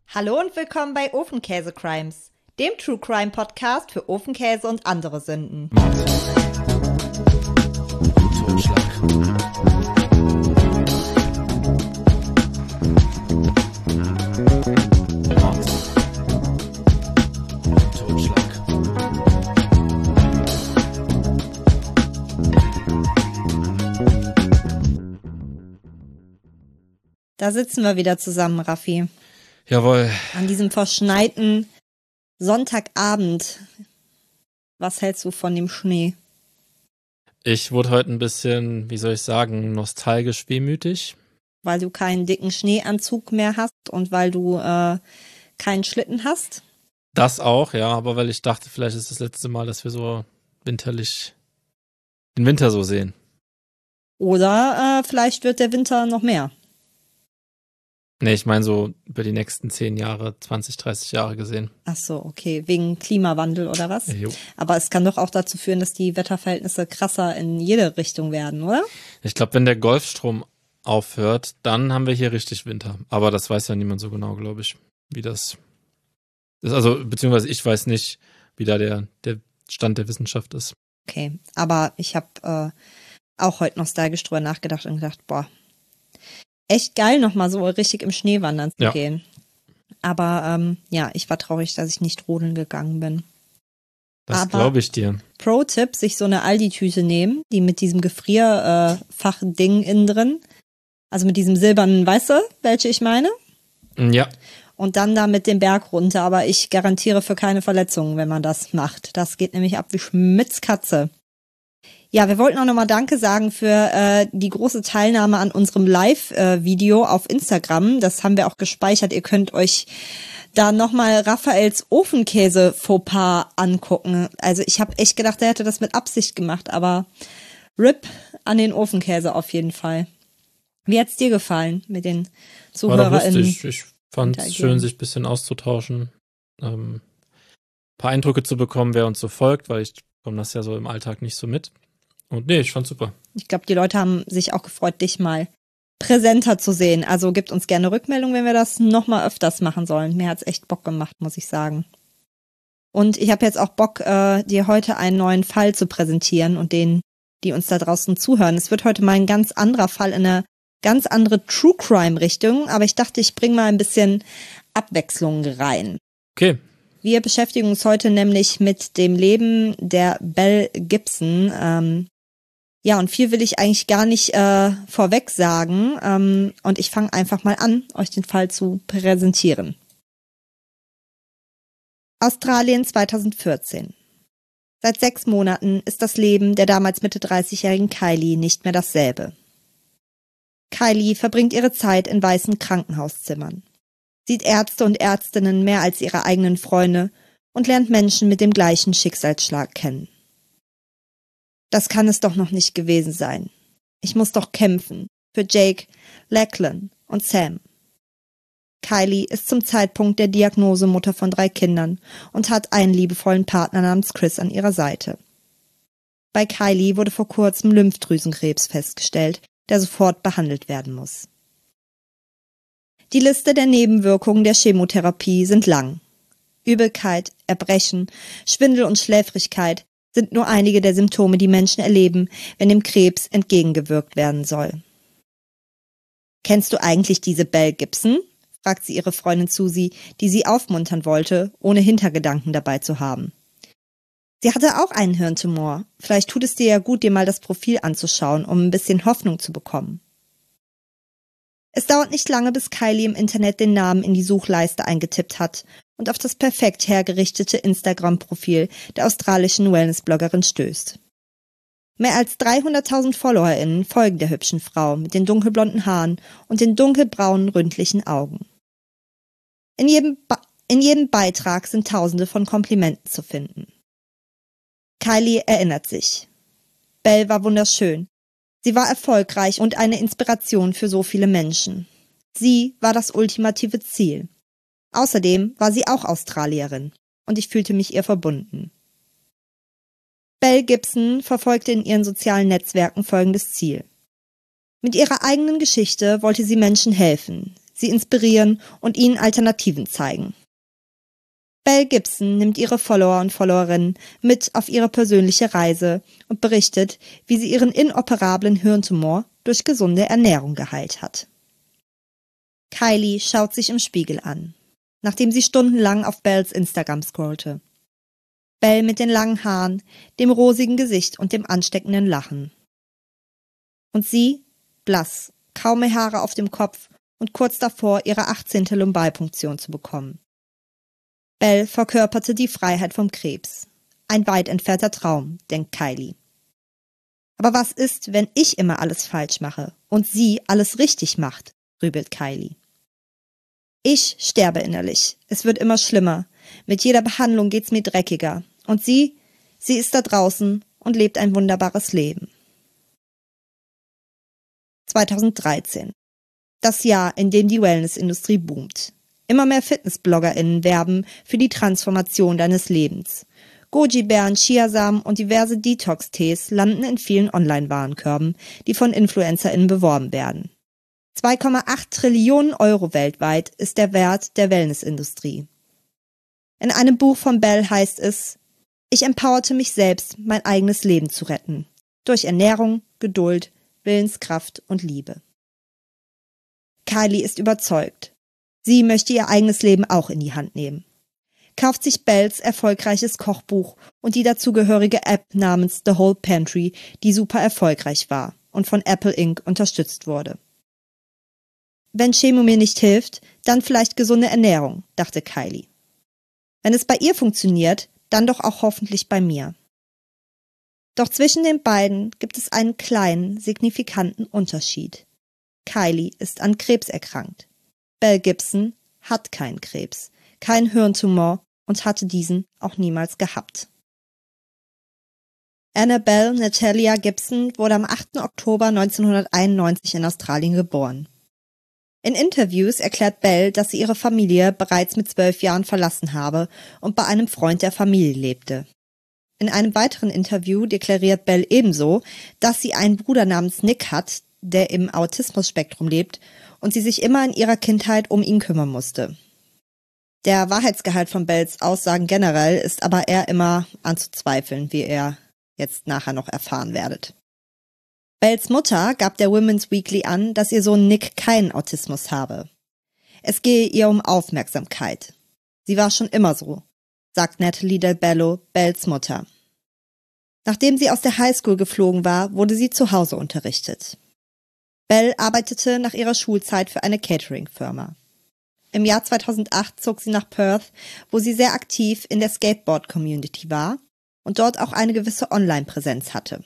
Hallo und willkommen bei Ofenkäse Crimes, dem True Crime Podcast für Ofenkäse und andere Sünden. Da sitzen wir wieder zusammen, Raffi. Jawohl. An diesem verschneiten Sonntagabend. Was hältst du von dem Schnee? Ich wurde heute ein bisschen, wie soll ich sagen, nostalgisch wehmütig. Weil du keinen dicken Schneeanzug mehr hast und weil du keinen Schlitten hast? Das auch, ja, aber weil ich dachte, vielleicht ist das letzte Mal, dass wir so winterlich den Winter so sehen. Oder vielleicht wird der Winter noch mehr. Nee, ich meine so über die nächsten 10 Jahre, 20, 30 Jahre gesehen. Ach so, okay. Wegen Klimawandel oder was? Jo. Aber es kann doch auch dazu führen, dass die Wetterverhältnisse krasser in jede Richtung werden, oder? Ich glaube, wenn der Golfstrom aufhört, dann haben wir hier richtig Winter. Aber das weiß ja niemand so genau, glaube ich, wie das ist. Also, beziehungsweise ich weiß nicht, wie da der Stand der Wissenschaft ist. Okay, aber ich habe auch heute nostalgisch drüber nachgedacht und gedacht, boah, echt geil, nochmal so richtig im Schnee wandern zu gehen. Aber ja, ich war traurig, dass ich nicht rodeln gegangen bin. Das glaube ich dir. Pro-Tipp, sich so eine Aldi-Tüte nehmen, die mit diesem Gefrierfach-Ding innen drin, also mit diesem silbernen, weißt du, welche ich meine? Ja. Und dann da mit dem Berg runter, aber ich garantiere für keine Verletzungen, wenn man das macht. Das geht nämlich ab wie Schmitz Katze. Ja, wir wollten auch nochmal Danke sagen für die große Teilnahme an unserem Live-Video auf Instagram. Das haben wir auch gespeichert. Ihr könnt euch da nochmal Raphaels Ofenkäse-Fauxpas angucken. Also ich habe echt gedacht, er hätte das mit Absicht gemacht, aber RIP an den Ofenkäse auf jeden Fall. Wie hat's dir gefallen mit den ZuhörerInnen? War doch lustig. Ich fand es schön, sich ein bisschen auszutauschen, ein paar Eindrücke zu bekommen, wer uns so folgt, weil ich komme das ja so im Alltag nicht so mit. Und nee, ich fand's super. Ich glaube, die Leute haben sich auch gefreut, dich mal präsenter zu sehen. Also gebt uns gerne Rückmeldung, wenn wir das noch mal öfters machen sollen. Mir hat's echt Bock gemacht, muss ich sagen. Und ich habe jetzt auch Bock, dir heute einen neuen Fall zu präsentieren und denen, die uns da draußen zuhören. Es wird heute mal ein ganz anderer Fall in eine ganz andere True Crime Richtung, aber ich dachte, ich bringe mal ein bisschen Abwechslung rein. Okay. Wir beschäftigen uns heute nämlich mit dem Leben der Belle Gibson. Ja, und viel will ich eigentlich gar nicht vorweg sagen. Und ich fange einfach mal an, euch den Fall zu präsentieren. Australien 2014. Seit 6 Monaten ist das Leben der damals Mitte 30-jährigen Kylie nicht mehr dasselbe. Kylie verbringt ihre Zeit in weißen Krankenhauszimmern, sieht Ärzte und Ärztinnen mehr als ihre eigenen Freunde und lernt Menschen mit dem gleichen Schicksalsschlag kennen. Das kann es doch noch nicht gewesen sein. Ich muss doch kämpfen für Jake, Lachlan und Sam. Kylie ist zum Zeitpunkt der Diagnose Mutter von 3 Kindern und hat einen liebevollen Partner namens Chris an ihrer Seite. Bei Kylie wurde vor kurzem Lymphdrüsenkrebs festgestellt, der sofort behandelt werden muss. Die Liste der Nebenwirkungen der Chemotherapie sind lang. Übelkeit, Erbrechen, Schwindel und Schläfrigkeit sind nur einige der Symptome, die Menschen erleben, wenn dem Krebs entgegengewirkt werden soll. »Kennst du eigentlich diese Belle Gibson?« fragt sie ihre Freundin Susie, die sie aufmuntern wollte, ohne Hintergedanken dabei zu haben. Sie hatte auch einen Hirntumor. Vielleicht tut es dir ja gut, dir mal das Profil anzuschauen, um ein bisschen Hoffnung zu bekommen. Es dauert nicht lange, bis Kylie im Internet den Namen in die Suchleiste eingetippt hat und auf das perfekt hergerichtete Instagram-Profil der australischen Wellness-Bloggerin stößt. Mehr als 300.000 FollowerInnen folgen der hübschen Frau mit den dunkelblonden Haaren und den dunkelbraunen, ründlichen Augen. In jedem Beitrag sind Tausende von Komplimenten zu finden. Kylie erinnert sich. Belle war wunderschön. Sie war erfolgreich und eine Inspiration für so viele Menschen. Sie war das ultimative Ziel. Außerdem war sie auch Australierin und ich fühlte mich ihr verbunden. Belle Gibson verfolgte in ihren sozialen Netzwerken folgendes Ziel. Mit ihrer eigenen Geschichte wollte sie Menschen helfen, sie inspirieren und ihnen Alternativen zeigen. Belle Gibson nimmt ihre Follower und Followerinnen mit auf ihre persönliche Reise und berichtet, wie sie ihren inoperablen Hirntumor durch gesunde Ernährung geheilt hat. Kylie schaut sich im Spiegel an, nachdem sie stundenlang auf Belles Instagram scrollte. Belle mit den langen Haaren, dem rosigen Gesicht und dem ansteckenden Lachen. Und sie, blass, kaum mehr Haare auf dem Kopf und kurz davor, ihre 18. Lumbalpunktion zu bekommen. Belle verkörperte die Freiheit vom Krebs. Ein weit entfernter Traum, denkt Kylie. Aber was ist, wenn ich immer alles falsch mache und sie alles richtig macht, grübelt Kylie. Ich sterbe innerlich. Es wird immer schlimmer. Mit jeder Behandlung geht's mir dreckiger. Und sie ist da draußen und lebt ein wunderbares Leben. 2013. Das Jahr, in dem die Wellnessindustrie boomt. Immer mehr FitnessbloggerInnen werben für die Transformation deines Lebens. Goji-Beeren, Chiasamen und diverse Detox-Tees landen in vielen Online-Warenkörben, die von InfluencerInnen beworben werden. 2,8 Trillionen Euro weltweit ist der Wert der Wellnessindustrie. In einem Buch von Belle heißt es: Ich empowerte mich selbst, mein eigenes Leben zu retten. Durch Ernährung, Geduld, Willenskraft und Liebe. Kylie ist überzeugt. Sie möchte ihr eigenes Leben auch in die Hand nehmen. Kauft sich Belles erfolgreiches Kochbuch und die dazugehörige App namens The Whole Pantry, die super erfolgreich war und von Apple Inc. unterstützt wurde. Wenn Chemo mir nicht hilft, dann vielleicht gesunde Ernährung, dachte Kylie. Wenn es bei ihr funktioniert, dann doch auch hoffentlich bei mir. Doch zwischen den beiden gibt es einen kleinen, signifikanten Unterschied. Kylie ist an Krebs erkrankt. Belle Gibson hat keinen Krebs, keinen Hirntumor und hatte diesen auch niemals gehabt. Annabelle Natalia Gibson wurde am 8. Oktober 1991 in Australien geboren. In Interviews erklärt Belle, dass sie ihre Familie bereits mit 12 Jahren verlassen habe und bei einem Freund der Familie lebte. In einem weiteren Interview deklariert Belle ebenso, dass sie einen Bruder namens Nick hat, der im Autismus-Spektrum lebt und sie sich immer in ihrer Kindheit um ihn kümmern musste. Der Wahrheitsgehalt von Belles Aussagen generell ist aber eher immer anzuzweifeln, wie ihr jetzt nachher noch erfahren werdet. Belles Mutter gab der Women's Weekly an, dass ihr Sohn Nick keinen Autismus habe. Es gehe ihr um Aufmerksamkeit. Sie war schon immer so, sagt Natalie Del Bello, Belles Mutter. Nachdem sie aus der Highschool geflogen war, wurde sie zu Hause unterrichtet. Belle arbeitete nach ihrer Schulzeit für eine Catering-Firma. Im Jahr 2008 zog sie nach Perth, wo sie sehr aktiv in der Skateboard-Community war und dort auch eine gewisse Online-Präsenz hatte.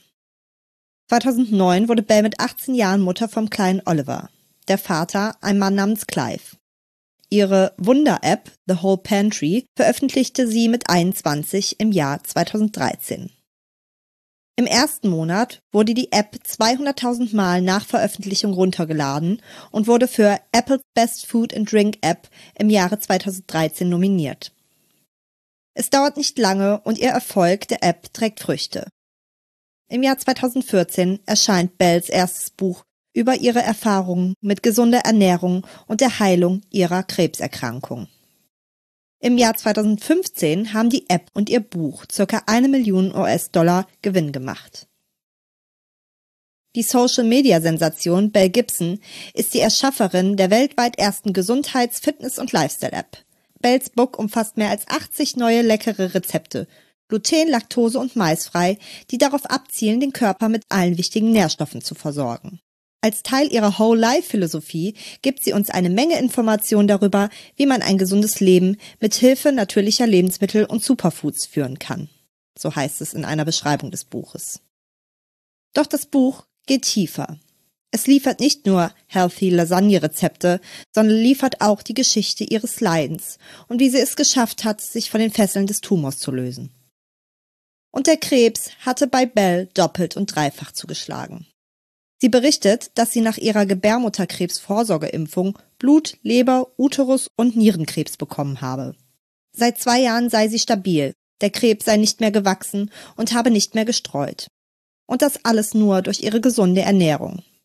2009 wurde Belle mit 18 Jahren Mutter vom kleinen Oliver, der Vater ein Mann namens Clive. Ihre Wunder-App The Whole Pantry veröffentlichte sie mit 21 im Jahr 2013. Im ersten Monat wurde die App 200.000 Mal nach Veröffentlichung runtergeladen und wurde für Apple's Best Food and Drink App im Jahre 2013 nominiert. Es dauert nicht lange und ihr Erfolg der App trägt Früchte. Im Jahr 2014 erscheint Belles erstes Buch über ihre Erfahrungen mit gesunder Ernährung und der Heilung ihrer Krebserkrankung. Im Jahr 2015 haben die App und ihr Buch ca. 1 Million US-Dollar Gewinn gemacht. Die Social-Media-Sensation Belle Gibson ist die Erschafferin der weltweit ersten Gesundheits-, Fitness- und Lifestyle-App. Belles Book umfasst mehr als 80 neue leckere Rezepte, gluten-, laktose- und maisfrei, die darauf abzielen, den Körper mit allen wichtigen Nährstoffen zu versorgen. Als Teil ihrer Whole-Life-Philosophie gibt sie uns eine Menge Informationen darüber, wie man ein gesundes Leben mit Hilfe natürlicher Lebensmittel und Superfoods führen kann. So heißt es in einer Beschreibung des Buches. Doch das Buch geht tiefer. Es liefert nicht nur healthy Lasagne-Rezepte, sondern liefert auch die Geschichte ihres Leidens und wie sie es geschafft hat, sich von den Fesseln des Tumors zu lösen. Und der Krebs hatte bei Belle doppelt und dreifach zugeschlagen. Sie berichtet, dass sie nach ihrer Gebärmutterkrebsvorsorgeimpfung Blut-, Leber-, Uterus- und Nierenkrebs bekommen habe. Seit 2 Jahren sei sie stabil, der Krebs sei nicht mehr gewachsen und habe nicht mehr gestreut. Und das alles nur durch ihre gesunde Ernährung.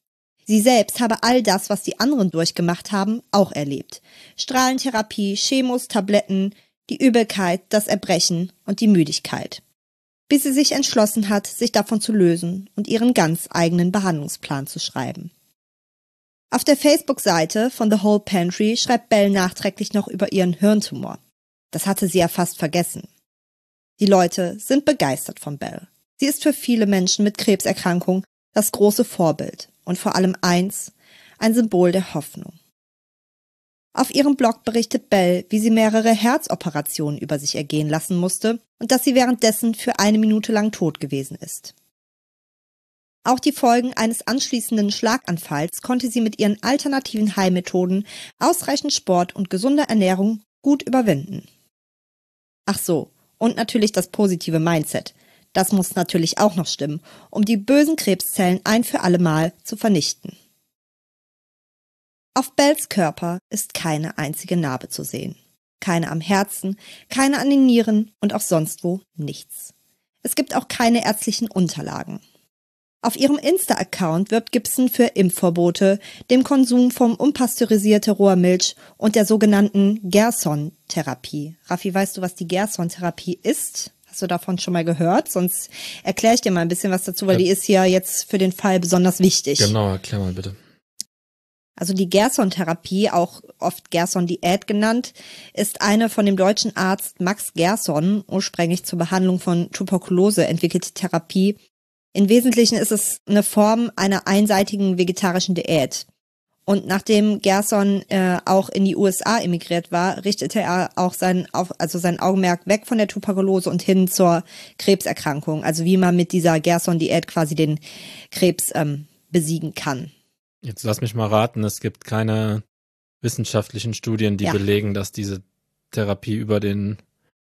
Sie selbst habe all das, was die anderen durchgemacht haben, auch erlebt. Strahlentherapie, Chemos, Tabletten, die Übelkeit, das Erbrechen und die Müdigkeit. Bis sie sich entschlossen hat, sich davon zu lösen und ihren ganz eigenen Behandlungsplan zu schreiben. Auf der Facebook-Seite von The Whole Pantry schreibt Belle nachträglich noch über ihren Hirntumor. Das hatte sie ja fast vergessen. Die Leute sind begeistert von Belle. Sie ist für viele Menschen mit Krebserkrankung das große Vorbild und vor allem eins, ein Symbol der Hoffnung. Auf ihrem Blog berichtet Belle, wie sie mehrere Herzoperationen über sich ergehen lassen musste und dass sie währenddessen für 1 Minute lang tot gewesen ist. Auch die Folgen eines anschließenden Schlaganfalls konnte sie mit ihren alternativen Heilmethoden, ausreichend Sport und gesunder Ernährung gut überwinden. Ach so, und natürlich das positive Mindset. Das muss natürlich auch noch stimmen, um die bösen Krebszellen ein für alle Mal zu vernichten. Auf Belles Körper ist keine einzige Narbe zu sehen. Keine am Herzen, keine an den Nieren und auch sonst wo nichts. Es gibt auch keine ärztlichen Unterlagen. Auf ihrem Insta-Account wirbt Gibson für Impfverbote, dem Konsum von unpasteurisierte roher Milch und der sogenannten Gerson-Therapie. Raffi, weißt du, was die Gerson-Therapie ist? Hast du davon schon mal gehört? Sonst erkläre ich dir mal ein bisschen was dazu, weil die ist ja jetzt für den Fall besonders wichtig. Genau, erklär mal bitte. Also die Gerson-Therapie, auch oft Gerson-Diät genannt, ist eine von dem deutschen Arzt Max Gerson ursprünglich zur Behandlung von Tuberkulose entwickelte Therapie. Im Wesentlichen ist es eine Form einer einseitigen vegetarischen Diät. Und nachdem Gerson auch in die USA emigriert war, richtete er auch sein Augenmerk weg von der Tuberkulose und hin zur Krebserkrankung. Also wie man mit dieser Gerson-Diät quasi den Krebs besiegen kann. Jetzt lass mich mal raten, es gibt keine wissenschaftlichen Studien, die belegen, dass diese Therapie über den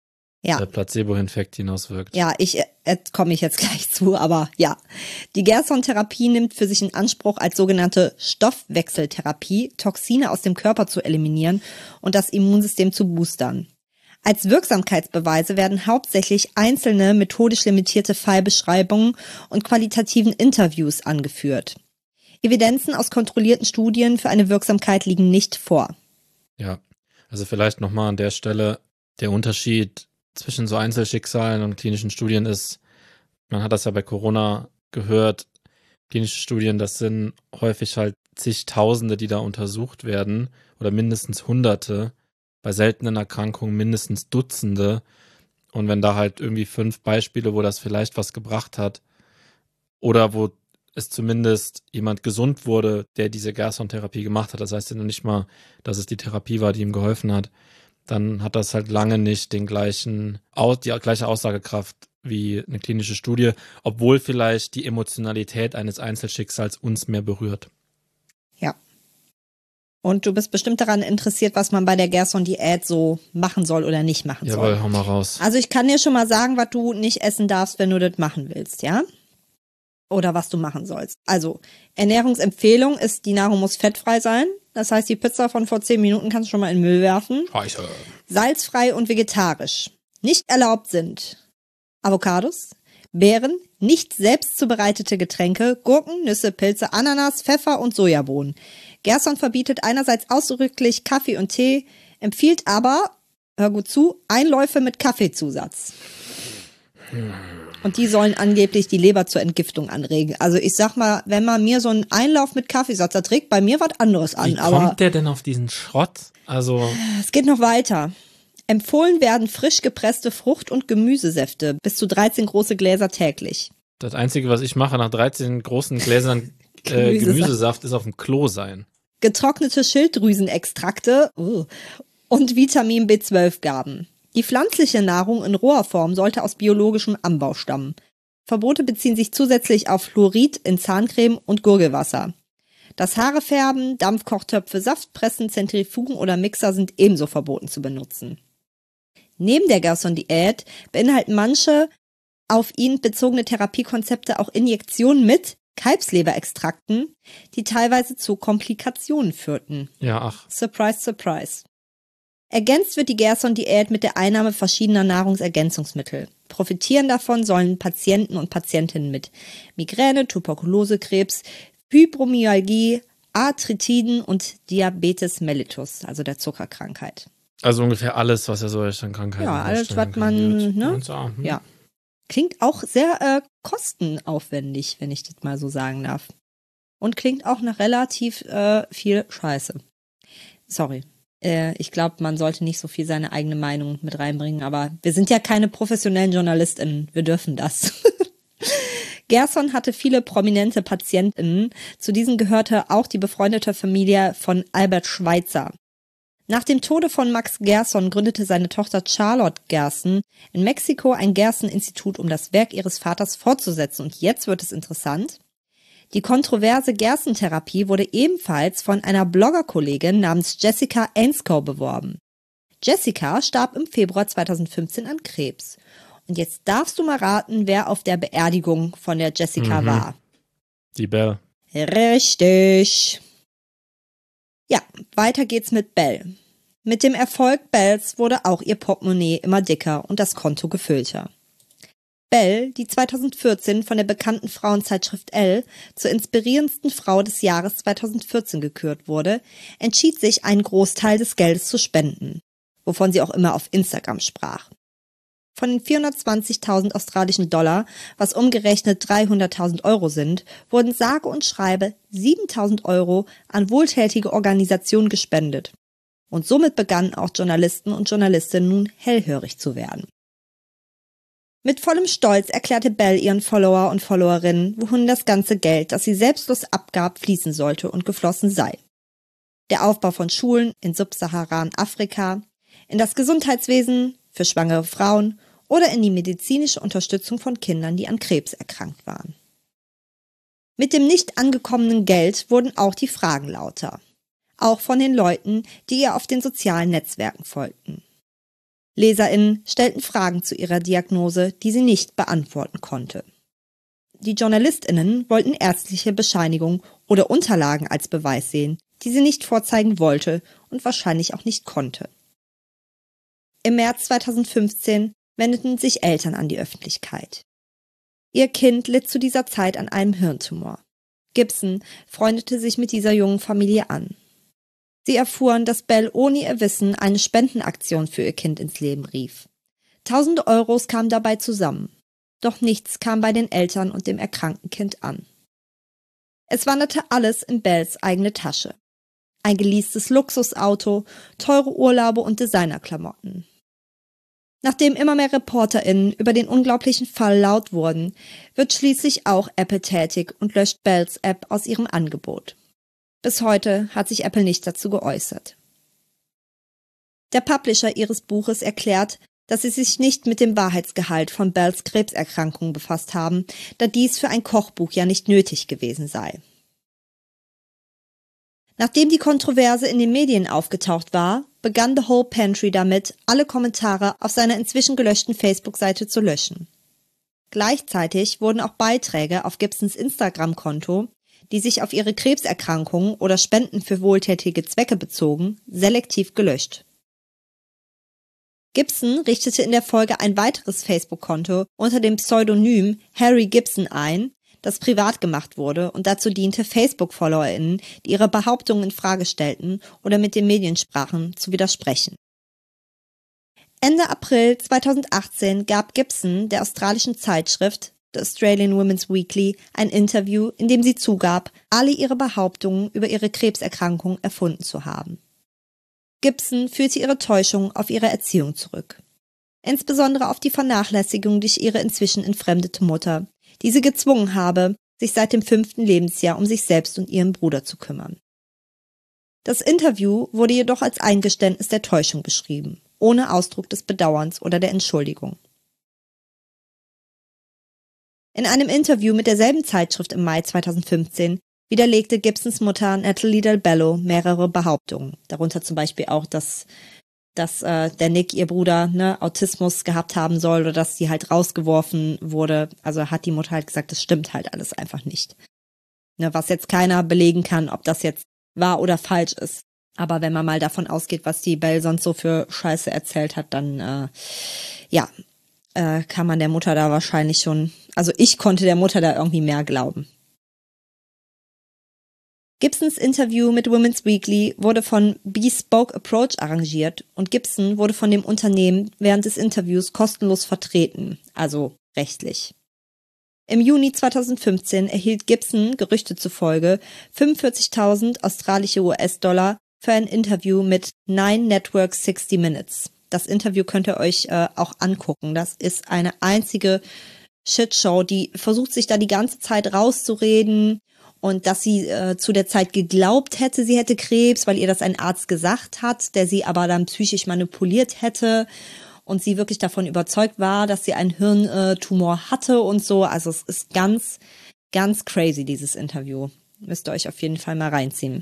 Placebo-Effekt hinauswirkt. Ja, komme ich jetzt gleich zu, aber ja. Die Gerson-Therapie nimmt für sich in Anspruch, als sogenannte Stoffwechseltherapie Toxine aus dem Körper zu eliminieren und das Immunsystem zu boostern. Als Wirksamkeitsbeweise werden hauptsächlich einzelne methodisch limitierte Fallbeschreibungen und qualitativen Interviews angeführt. Evidenzen aus kontrollierten Studien für eine Wirksamkeit liegen nicht vor. Ja, also vielleicht nochmal an der Stelle der Unterschied zwischen so Einzelschicksalen und klinischen Studien ist, man hat das ja bei Corona gehört, klinische Studien, das sind häufig halt zigtausende, die da untersucht werden oder mindestens Hunderte, bei seltenen Erkrankungen mindestens Dutzende und wenn da halt irgendwie 5 Beispiele, wo das vielleicht was gebracht hat oder wo es zumindest jemand gesund wurde, der diese Gerson-Therapie gemacht hat, das heißt ja noch nicht mal, dass es die Therapie war, die ihm geholfen hat, dann hat das halt lange nicht die gleiche Aussagekraft wie eine klinische Studie, obwohl vielleicht die Emotionalität eines Einzelschicksals uns mehr berührt. Ja. Und du bist bestimmt daran interessiert, was man bei der Gerson-Diät so machen soll oder nicht machen soll. Jawohl, hau mal raus. Also ich kann dir schon mal sagen, was du nicht essen darfst, wenn du das machen willst, ja? Oder was du machen sollst. Also, Ernährungsempfehlung ist, die Nahrung muss fettfrei sein. Das heißt, die Pizza von vor 10 Minuten kannst du schon mal in den Müll werfen. Scheiße. Salzfrei und vegetarisch. Nicht erlaubt sind Avocados, Beeren, nicht selbst zubereitete Getränke, Gurken, Nüsse, Pilze, Ananas, Pfeffer und Sojabohnen. Gerson verbietet einerseits ausdrücklich Kaffee und Tee, empfiehlt aber, hör gut zu, Einläufe mit Kaffeezusatz. Und die sollen angeblich die Leber zur Entgiftung anregen. Also ich sag mal, wenn man mir so einen Einlauf mit Kaffeesatz, da trägt bei mir was anderes an. Wie kommt der denn auf diesen Schrott? Also es geht noch weiter. Empfohlen werden frisch gepresste Frucht- und Gemüsesäfte, bis zu 13 große Gläser täglich. Das Einzige, was ich mache nach 13 großen Gläsern Gemüsesaft, ist auf dem Klo sein. Getrocknete Schilddrüsenextrakte und Vitamin B12-Gaben. Die pflanzliche Nahrung in roher Form sollte aus biologischem Anbau stammen. Verbote beziehen sich zusätzlich auf Fluorid in Zahncreme und Gurgelwasser. Das Haarefärben, Dampfkochtöpfe, Saftpressen, Zentrifugen oder Mixer sind ebenso verboten zu benutzen. Neben der Gerson-Diät beinhalten manche auf ihn bezogene Therapiekonzepte auch Injektionen mit Kalbsleberextrakten, die teilweise zu Komplikationen führten. Ja, ach. Surprise, surprise. Ergänzt wird die Gerson-Diät mit der Einnahme verschiedener Nahrungsergänzungsmittel. Profitieren davon sollen Patienten und Patientinnen mit Migräne, Tuberkulose, Krebs, Fibromyalgie, Arthritiden und Diabetes mellitus, also der Zuckerkrankheit. Also ungefähr alles, was er so echt an Krankheiten Ja, alles, vorstellen was kann, man, wird. ne? Ja. Klingt auch sehr kostenaufwendig, wenn ich das mal so sagen darf. Und klingt auch nach relativ viel Scheiße. Sorry. Ich glaube, man sollte nicht so viel seine eigene Meinung mit reinbringen, aber wir sind ja keine professionellen JournalistInnen. Wir dürfen das. Gerson hatte viele prominente PatientInnen. Zu diesen gehörte auch die befreundete Familie von Albert Schweitzer. Nach dem Tode von Max Gerson gründete seine Tochter Charlotte Gerson in Mexiko ein Gerson-Institut, um das Werk ihres Vaters fortzusetzen. Und jetzt wird es interessant. Die kontroverse Gerson-Therapie wurde ebenfalls von einer Bloggerkollegin namens Jessica Ainscow beworben. Jessica starb im Februar 2015 an Krebs. Und jetzt darfst du mal raten, wer auf der Beerdigung von der Jessica war. Die Belle. Richtig. Ja, weiter geht's mit Belle. Mit dem Erfolg Belles wurde auch ihr Portemonnaie immer dicker und das Konto gefüllter. Belle, die 2014 von der bekannten Frauenzeitschrift Elle zur inspirierendsten Frau des Jahres 2014 gekürt wurde, entschied sich, einen Großteil des Geldes zu spenden, wovon sie auch immer auf Instagram sprach. Von den 420.000 australischen Dollar, was umgerechnet 300.000 Euro sind, wurden sage und schreibe 7.000 Euro an wohltätige Organisationen gespendet. Und somit begannen auch Journalisten und Journalistinnen nun hellhörig zu werden. Mit vollem Stolz erklärte Belle ihren Follower und Followerinnen, wohin das ganze Geld, das sie selbstlos abgab, fließen sollte und geflossen sei. Der Aufbau von Schulen in Subsaharan-Afrika, in das Gesundheitswesen für schwangere Frauen oder in die medizinische Unterstützung von Kindern, die an Krebs erkrankt waren. Mit dem nicht angekommenen Geld wurden auch die Fragen lauter. Auch von den Leuten, die ihr auf den sozialen Netzwerken folgten. LeserInnen stellten Fragen zu ihrer Diagnose, die sie nicht beantworten konnte. Die JournalistInnen wollten ärztliche Bescheinigung oder Unterlagen als Beweis sehen, die sie nicht vorzeigen wollte und wahrscheinlich auch nicht konnte. Im März 2015 wendeten sich Eltern an die Öffentlichkeit. Ihr Kind litt zu dieser Zeit an einem Hirntumor. Gibson freundete sich mit dieser jungen Familie an. Sie erfuhren, dass Belle ohne ihr Wissen eine Spendenaktion für ihr Kind ins Leben rief. 1.000 Euros kamen dabei zusammen. Doch nichts kam bei den Eltern und dem erkrankten Kind an. Es wanderte alles in Belles eigene Tasche. Ein geleastes Luxusauto, teure Urlaube und Designerklamotten. Nachdem immer mehr ReporterInnen über den unglaublichen Fall laut wurden, wird schließlich auch Apple tätig und löscht Belles App aus ihrem Angebot. Bis heute hat sich Apple nicht dazu geäußert. Der Publisher ihres Buches erklärt, dass sie sich nicht mit dem Wahrheitsgehalt von Belles Krebserkrankung befasst haben, da dies für ein Kochbuch ja nicht nötig gewesen sei. Nachdem die Kontroverse in den Medien aufgetaucht war, begann The Whole Pantry damit, alle Kommentare auf seiner inzwischen gelöschten Facebook-Seite zu löschen. Gleichzeitig wurden auch Beiträge auf Gibsons Instagram-Konto, die sich auf ihre Krebserkrankungen oder Spenden für wohltätige Zwecke bezogen, selektiv gelöscht. Gibson richtete in der Folge ein weiteres Facebook-Konto unter dem Pseudonym Harry Gibson ein, das privat gemacht wurde und dazu diente, Facebook-FollowerInnen, die ihre Behauptungen in Frage stellten oder mit den Medien sprachen, zu widersprechen. Ende April 2018 gab Gibson der australischen Zeitschrift The Australian Women's Weekly ein Interview, in dem sie zugab, alle ihre Behauptungen über ihre Krebserkrankung erfunden zu haben. Gibson führte ihre Täuschung auf ihre Erziehung zurück. Insbesondere auf die Vernachlässigung durch ihre inzwischen entfremdete Mutter, die sie gezwungen habe, sich seit dem 5. Lebensjahr um sich selbst und ihren Bruder zu kümmern. Das Interview wurde jedoch als Eingeständnis der Täuschung beschrieben, ohne Ausdruck des Bedauerns oder der Entschuldigung. In einem Interview mit derselben Zeitschrift im Mai 2015 widerlegte Gibsons Mutter Natalie Del Bello mehrere Behauptungen, darunter zum Beispiel auch, dass der Nick, ihr Bruder, Autismus gehabt haben soll oder dass sie halt rausgeworfen wurde. Also hat die Mutter halt gesagt, das stimmt halt alles einfach nicht. Was jetzt keiner belegen kann, ob das jetzt wahr oder falsch ist. Aber wenn man mal davon ausgeht, was die Belle sonst so für Scheiße erzählt hat, dann kann man der Mutter da wahrscheinlich schon, also ich konnte der Mutter da irgendwie mehr glauben. Gibsons Interview mit Women's Weekly wurde von Bespoke Approach arrangiert und Gibson wurde von dem Unternehmen während des Interviews kostenlos vertreten, also rechtlich. Im Juni 2015 erhielt Gibson, Gerüchte zufolge, 45.000 australische US-Dollar für ein Interview mit Nine Network 60 Minutes. Das Interview könnt ihr euch auch angucken. Das ist eine einzige Shitshow, die versucht sich da die ganze Zeit rauszureden und dass sie zu der Zeit geglaubt hätte, sie hätte Krebs, weil ihr das ein Arzt gesagt hat, der sie aber dann psychisch manipuliert hätte und sie wirklich davon überzeugt war, dass sie einen Hirntumor hatte und so. Also es ist ganz, ganz crazy, dieses Interview. Müsst ihr euch auf jeden Fall mal reinziehen.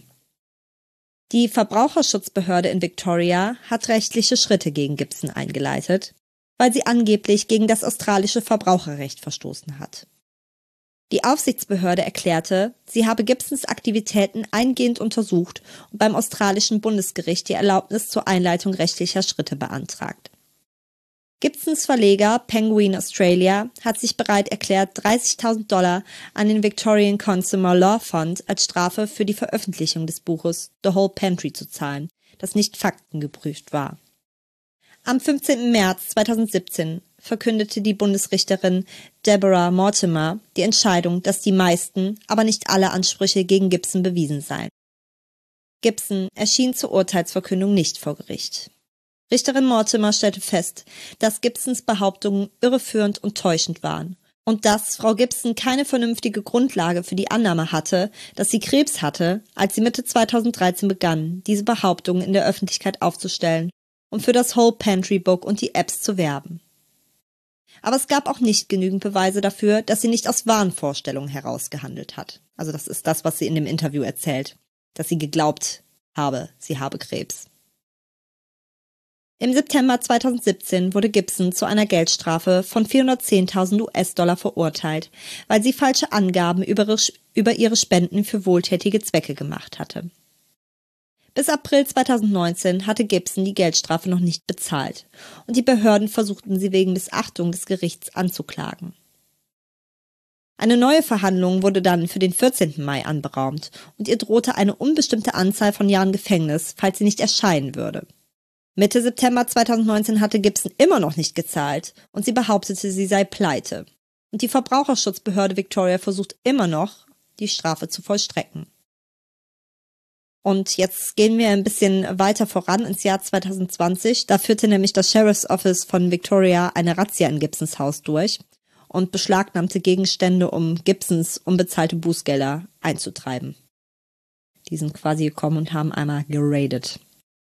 Die Verbraucherschutzbehörde in Victoria hat rechtliche Schritte gegen Gibson eingeleitet, weil sie angeblich gegen das australische Verbraucherrecht verstoßen hat. Die Aufsichtsbehörde erklärte, sie habe Gibsons Aktivitäten eingehend untersucht und beim australischen Bundesgericht die Erlaubnis zur Einleitung rechtlicher Schritte beantragt. Gibsons Verleger Penguin Australia hat sich bereit erklärt, $30.000 an den Victorian Consumer Law Fund als Strafe für die Veröffentlichung des Buches The Whole Pantry zu zahlen, das nicht faktengeprüft war. Am 15. März 2017 verkündete die Bundesrichterin Deborah Mortimer die Entscheidung, dass die meisten, aber nicht alle Ansprüche gegen Gibson bewiesen seien. Gibson erschien zur Urteilsverkündung nicht vor Gericht. Richterin Mortimer stellte fest, dass Gibsons Behauptungen irreführend und täuschend waren und dass Frau Gibson keine vernünftige Grundlage für die Annahme hatte, dass sie Krebs hatte, als sie Mitte 2013 begann, diese Behauptungen in der Öffentlichkeit aufzustellen und für das Whole Pantry Book und die Apps zu werben. Aber es gab auch nicht genügend Beweise dafür, dass sie nicht aus Wahnvorstellungen heraus gehandelt hat. Also das ist das, was sie in dem Interview erzählt, dass sie geglaubt habe, sie habe Krebs. Im September 2017 wurde Gibson zu einer Geldstrafe von 410.000 US-Dollar verurteilt, weil sie falsche Angaben über ihre Spenden für wohltätige Zwecke gemacht hatte. Bis April 2019 hatte Gibson die Geldstrafe noch nicht bezahlt und die Behörden versuchten sie wegen Missachtung des Gerichts anzuklagen. Eine neue Verhandlung wurde dann für den 14. Mai anberaumt und ihr drohte eine unbestimmte Anzahl von Jahren Gefängnis, falls sie nicht erscheinen würde. Mitte September 2019 hatte Gibson immer noch nicht gezahlt und sie behauptete, sie sei pleite. Und die Verbraucherschutzbehörde Victoria versucht immer noch, die Strafe zu vollstrecken. Und jetzt gehen wir ein bisschen weiter voran ins Jahr 2020. Da führte nämlich das Sheriff's Office von Victoria eine Razzia in Gibsons Haus durch und beschlagnahmte Gegenstände, um Gibsons unbezahlte Bußgelder einzutreiben. Die sind quasi gekommen und haben einmal geradet.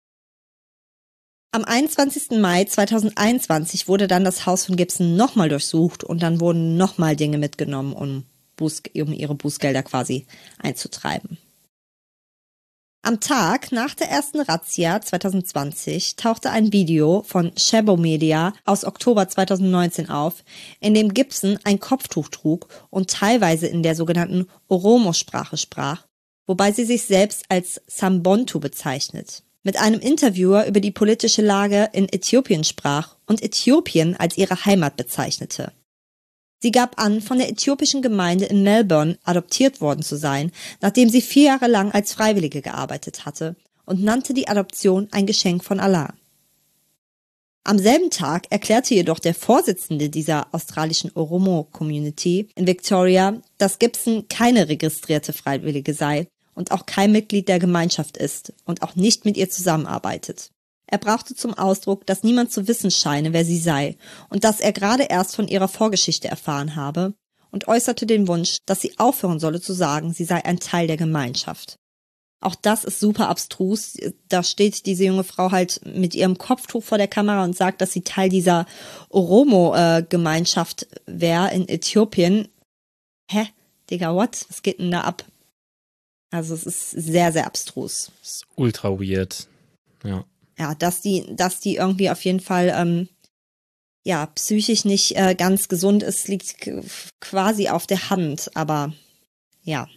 Am 21. Mai 2021 wurde dann das Haus von Gibson nochmal durchsucht und dann wurden nochmal Dinge mitgenommen, um ihre Bußgelder quasi einzutreiben. Am Tag nach der ersten Razzia 2020 tauchte ein Video von Shabo Media aus Oktober 2019 auf, in dem Gibson ein Kopftuch trug und teilweise in der sogenannten Oromo-Sprache sprach, wobei sie sich selbst als Sambontu bezeichnet, mit einem Interviewer über die politische Lage in Äthiopien sprach und Äthiopien als ihre Heimat bezeichnete. Sie gab an, von der äthiopischen Gemeinde in Melbourne adoptiert worden zu sein, nachdem sie 4 Jahre lang als Freiwillige gearbeitet hatte und nannte die Adoption ein Geschenk von Allah. Am selben Tag erklärte jedoch der Vorsitzende dieser australischen Oromo-Community in Victoria, dass Gibson keine registrierte Freiwillige sei und auch kein Mitglied der Gemeinschaft ist und auch nicht mit ihr zusammenarbeitet. Er brachte zum Ausdruck, dass niemand zu wissen scheine, wer sie sei und dass er gerade erst von ihrer Vorgeschichte erfahren habe und äußerte den Wunsch, dass sie aufhören solle zu sagen, sie sei ein Teil der Gemeinschaft. Auch das ist super abstrus. Da steht diese junge Frau halt mit ihrem Kopftuch vor der Kamera und sagt, dass sie Teil dieser Oromo-Gemeinschaft wäre in Äthiopien. Hä? Digga, what? Was geht denn da ab? Also es ist sehr, sehr abstrus. Das ist ultra weird. Ja. Ja, dass die irgendwie auf jeden Fall psychisch nicht ganz gesund ist, liegt quasi auf der Hand, aber ja.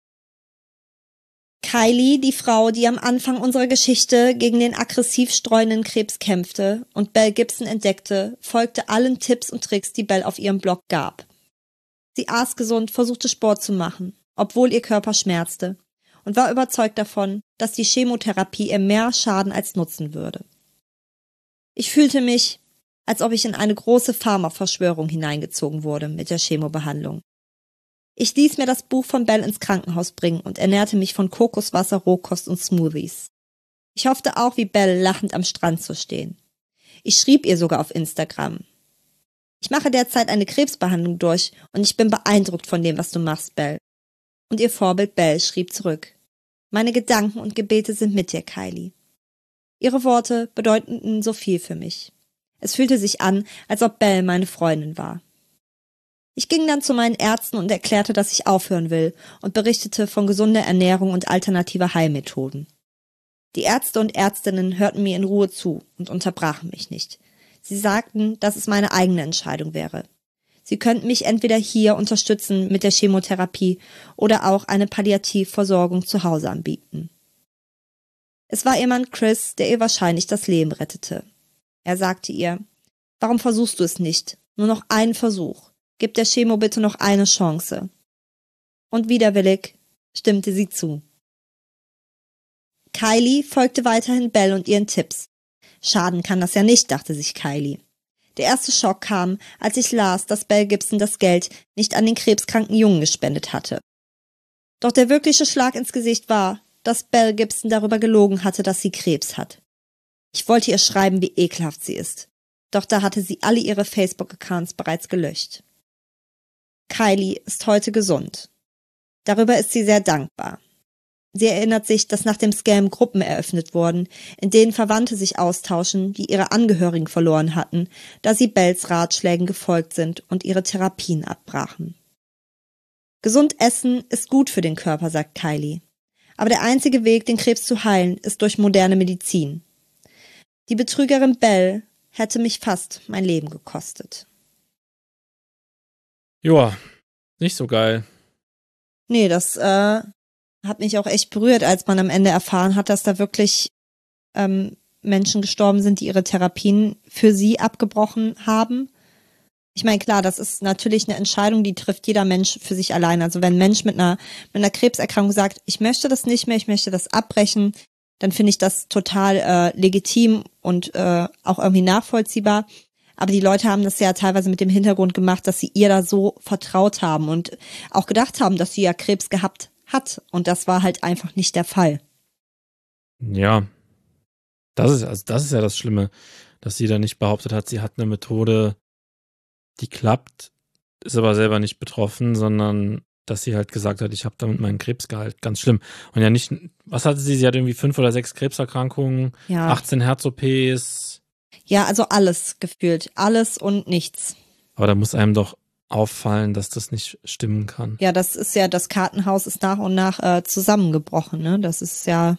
Kylie, die Frau, die am Anfang unserer Geschichte gegen den aggressiv streuenden Krebs kämpfte und Belle Gibson entdeckte, folgte allen Tipps und Tricks, die Belle auf ihrem Blog gab. Sie aß gesund, versuchte Sport zu machen, obwohl ihr Körper schmerzte, und war überzeugt davon, dass die Chemotherapie ihr mehr schaden als nutzen würde. Ich fühlte mich, als ob ich in eine große Pharmaverschwörung hineingezogen wurde mit der Chemobehandlung. Ich ließ mir das Buch von Belle ins Krankenhaus bringen und ernährte mich von Kokoswasser, Rohkost und Smoothies. Ich hoffte auch, wie Belle lachend am Strand zu stehen. Ich schrieb ihr sogar auf Instagram: Ich mache derzeit eine Krebsbehandlung durch und ich bin beeindruckt von dem, was du machst, Belle. Und ihr Vorbild Belle schrieb zurück: Meine Gedanken und Gebete sind mit dir, Kylie. Ihre Worte bedeuteten so viel für mich. Es fühlte sich an, als ob Belle meine Freundin war. Ich ging dann zu meinen Ärzten und erklärte, dass ich aufhören will und berichtete von gesunder Ernährung und alternativer Heilmethoden. Die Ärzte und Ärztinnen hörten mir in Ruhe zu und unterbrachen mich nicht. Sie sagten, dass es meine eigene Entscheidung wäre. Sie könnten mich entweder hier unterstützen mit der Chemotherapie oder auch eine Palliativversorgung zu Hause anbieten. Es war ihr Mann Chris, der ihr wahrscheinlich das Leben rettete. Er sagte ihr: Warum versuchst du es nicht? Nur noch einen Versuch. Gib der Chemo bitte noch eine Chance. Und widerwillig stimmte sie zu. Kylie folgte weiterhin Belle und ihren Tipps. Schaden kann das ja nicht, dachte sich Kylie. Der erste Schock kam, als ich las, dass Belle Gibson das Geld nicht an den krebskranken Jungen gespendet hatte. Doch der wirkliche Schlag ins Gesicht war, dass Belle Gibson darüber gelogen hatte, dass sie Krebs hat. Ich wollte ihr schreiben, wie ekelhaft sie ist. Doch da hatte sie alle ihre Facebook-Accounts bereits gelöscht. Kylie ist heute gesund. Darüber ist sie sehr dankbar. Sie erinnert sich, dass nach dem Scam Gruppen eröffnet wurden, in denen Verwandte sich austauschen, die ihre Angehörigen verloren hatten, da sie Belles Ratschlägen gefolgt sind und ihre Therapien abbrachen. Gesund essen ist gut für den Körper, sagt Kylie. Aber der einzige Weg, den Krebs zu heilen, ist durch moderne Medizin. Die Betrügerin Belle hätte mich fast mein Leben gekostet. Joa, nicht so geil. Nee, das hat mich auch echt berührt, als man am Ende erfahren hat, dass da wirklich Menschen gestorben sind, die ihre Therapien für sie abgebrochen haben. Ich meine, klar, das ist natürlich eine Entscheidung, die trifft jeder Mensch für sich allein. Also wenn ein Mensch mit einer Krebserkrankung sagt, ich möchte das nicht mehr, ich möchte das abbrechen, dann finde ich das total legitim und auch irgendwie nachvollziehbar. Aber die Leute haben das ja teilweise mit dem Hintergrund gemacht, dass sie ihr da so vertraut haben und auch gedacht haben, dass sie ja Krebs gehabt hat. Und das war halt einfach nicht der Fall. Ja, das ist ja das Schlimme, dass sie da nicht behauptet hat, sie hat eine Methode, die klappt, ist aber selber nicht betroffen, sondern dass sie halt gesagt hat, ich habe damit meinen Krebs geheilt. Ganz schlimm. Und ja nicht, was hatte sie? Sie hat irgendwie 5 oder 6 Krebserkrankungen, Ja. 18 Herz-OPs. Ja, also alles gefühlt. Alles und nichts. Aber da muss einem doch auffallen, dass das nicht stimmen kann. Ja, das ist ja, das Kartenhaus ist nach und nach zusammengebrochen, ne? Das ist ja,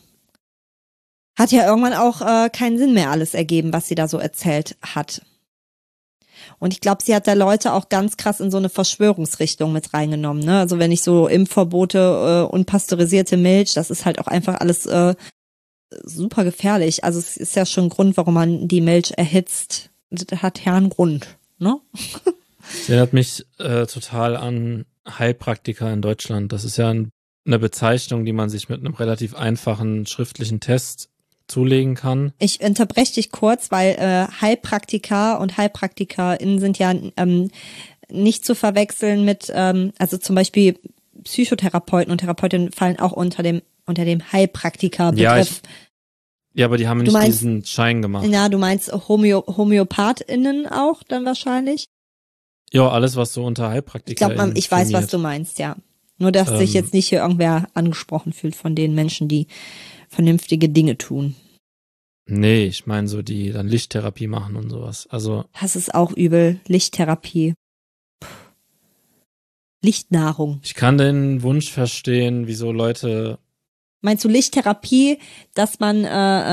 hat ja irgendwann auch keinen Sinn mehr alles ergeben, was sie da so erzählt hat. Und ich glaube, sie hat da Leute auch ganz krass in so eine Verschwörungsrichtung mit reingenommen, ne? Also wenn ich so Impfverbote, unpasteurisierte Milch, das ist halt auch einfach alles super gefährlich. Also es ist ja schon ein Grund, warum man die Milch erhitzt. Das hat ja einen Grund, ne? Das erinnert mich total an Heilpraktiker in Deutschland. Das ist ja eine Bezeichnung, die man sich mit einem relativ einfachen schriftlichen Test zulegen kann. Ich unterbreche dich kurz, weil Heilpraktiker und HeilpraktikerInnen sind ja nicht zu verwechseln mit, also zum Beispiel Psychotherapeuten und Therapeutinnen fallen auch unter dem Heilpraktiker-Begriff. Ja, aber die haben nicht diesen Schein gemacht. Ja, du meinst HomöopathInnen auch dann wahrscheinlich? Ja, alles, was so unter Heilpraktiker. Ich glaube, ich weiß, was du meinst, ja. Nur, dass sich jetzt nicht hier irgendwer angesprochen fühlt von den Menschen, die vernünftige Dinge tun. Nee, ich meine so, die dann Lichttherapie machen und sowas. Also. Das ist auch übel. Lichttherapie. Lichtnahrung. Ich kann den Wunsch verstehen, wieso Leute. Meinst du Lichttherapie, dass man,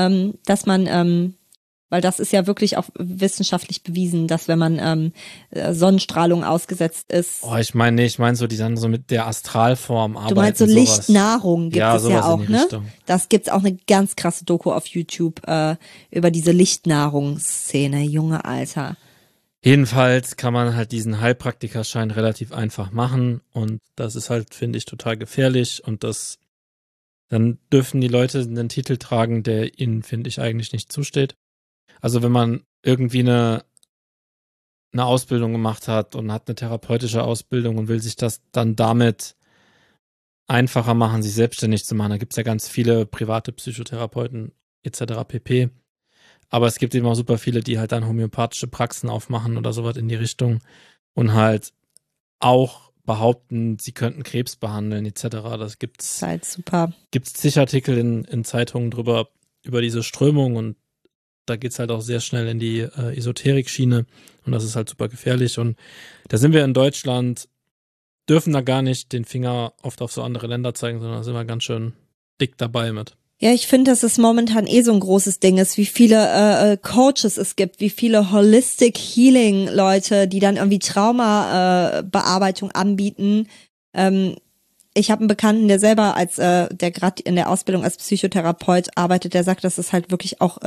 weil das ist ja wirklich auch wissenschaftlich bewiesen, dass wenn man Sonnenstrahlung ausgesetzt ist. Oh, ich meine so, die dann so mit der Astralform arbeiten. Du meinst so Lichtnahrung gibt es ja auch, ne? Richtung. Das gibt's auch eine ganz krasse Doku auf YouTube über diese Lichtnahrungsszene, Junge Alter. Jedenfalls kann man halt diesen Heilpraktikerschein relativ einfach machen und das ist halt, finde ich, total gefährlich und das dann dürfen die Leute einen Titel tragen, der ihnen, finde ich, eigentlich nicht zusteht. Also wenn man irgendwie eine Ausbildung gemacht hat und hat eine therapeutische Ausbildung und will sich das dann damit einfacher machen, sich selbstständig zu machen. Da gibt es ja ganz viele private Psychotherapeuten etc. pp. Aber es gibt eben auch super viele, die halt dann homöopathische Praxen aufmachen oder sowas in die Richtung und halt auch behaupten, sie könnten Krebs behandeln etc. Das gibt's halt super. Gibt's zig Artikel in Zeitungen drüber, über diese Strömung und da geht's halt auch sehr schnell in die Esoterik-Schiene und das ist halt super gefährlich und da sind wir in Deutschland, dürfen da gar nicht den Finger oft auf so andere Länder zeigen, sondern da sind wir ganz schön dick dabei mit. Ja, ich finde, dass es momentan so ein großes Ding ist, wie viele Coaches es gibt, wie viele Holistic Healing Leute, die dann irgendwie Trauma-Bearbeitung anbieten. Ich habe einen Bekannten, der selber der gerade in der Ausbildung als Psychotherapeut arbeitet, der sagt, dass es halt wirklich auch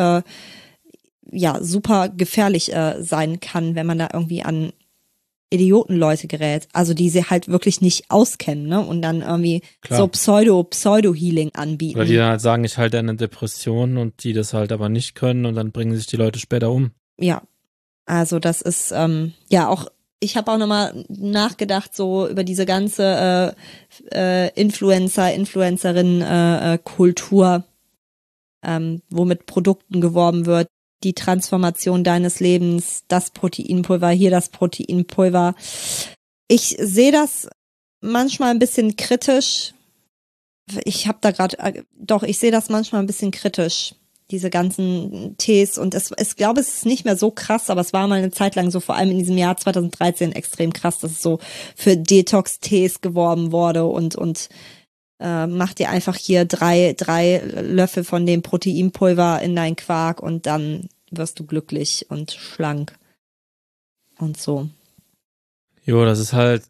super gefährlich sein kann, wenn man da irgendwie an Idiotenleute gerät, also die sie halt wirklich nicht auskennen, ne? Und dann irgendwie so Pseudo-Healing anbieten. Oder die dann halt sagen, ich halte eine Depression und die das halt aber nicht können und dann bringen sich die Leute später um. Ja, also das ist, auch, ich habe auch nochmal nachgedacht so über diese ganze Influencerin-Kultur, wo mit Produkten geworben wird, die Transformation deines Lebens, das Proteinpulver, hier das Proteinpulver. Ich sehe das manchmal ein bisschen kritisch. Ich sehe das manchmal ein bisschen kritisch, diese ganzen Tees. Und ich glaube, es ist nicht mehr so krass, aber es war mal eine Zeit lang so, vor allem in diesem Jahr 2013 extrem krass, dass es so für Detox-Tees geworben wurde und mach dir einfach hier drei Löffel von dem Proteinpulver in deinen Quark und dann wirst du glücklich und schlank und so. Jo, das ist halt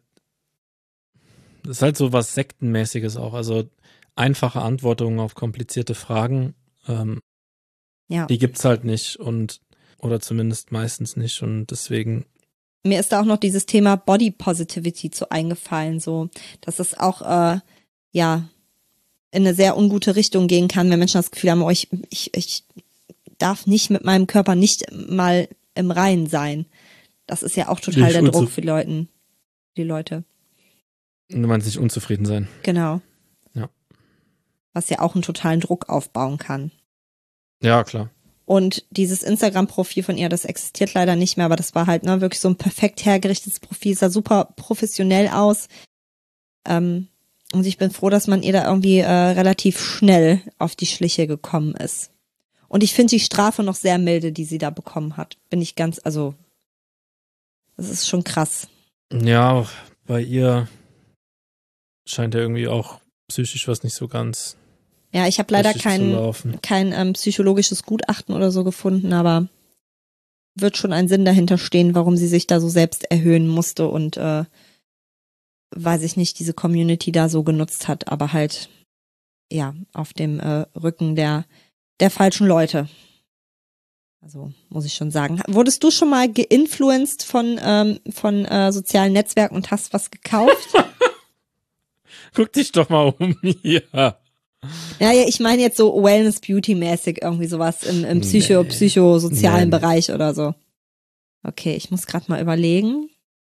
so was Sektenmäßiges auch. Also einfache Antworten auf komplizierte Fragen, die gibt's halt nicht oder zumindest meistens nicht und deswegen. Mir ist da auch noch dieses Thema Body Positivity zu eingefallen, so, dass es auch in eine sehr ungute Richtung gehen kann, wenn Menschen das Gefühl haben, ich darf nicht mit meinem Körper nicht mal im Reinen sein. Das ist ja auch total der Druck für die Leute. Du meinst nicht unzufrieden sein. Genau. Ja. Was ja auch einen totalen Druck aufbauen kann. Ja, klar. Und dieses Instagram-Profil von ihr, das existiert leider nicht mehr, aber das war halt wirklich so ein perfekt hergerichtetes Profil, sah super professionell aus. Und ich bin froh, dass man ihr da irgendwie relativ schnell auf die Schliche gekommen ist. Und ich finde die Strafe noch sehr milde, die sie da bekommen hat. Das ist schon krass. Ja, bei ihr scheint ja irgendwie auch psychisch was nicht so ganz. Ja, ich habe leider kein psychologisches Gutachten oder so gefunden, aber wird schon ein Sinn dahinter stehen, warum sie sich da so selbst erhöhen musste und weiß ich nicht, diese Community da so genutzt hat, aber halt, auf dem Rücken der falschen Leute. Also, muss ich schon sagen. Wurdest du schon mal geinfluenced von sozialen Netzwerken und hast was gekauft? Guck dich doch mal um hier. Ja, ich meine jetzt so Wellness-Beauty-mäßig irgendwie sowas im psychosozialen Bereich oder so. Okay, ich muss gerade mal überlegen.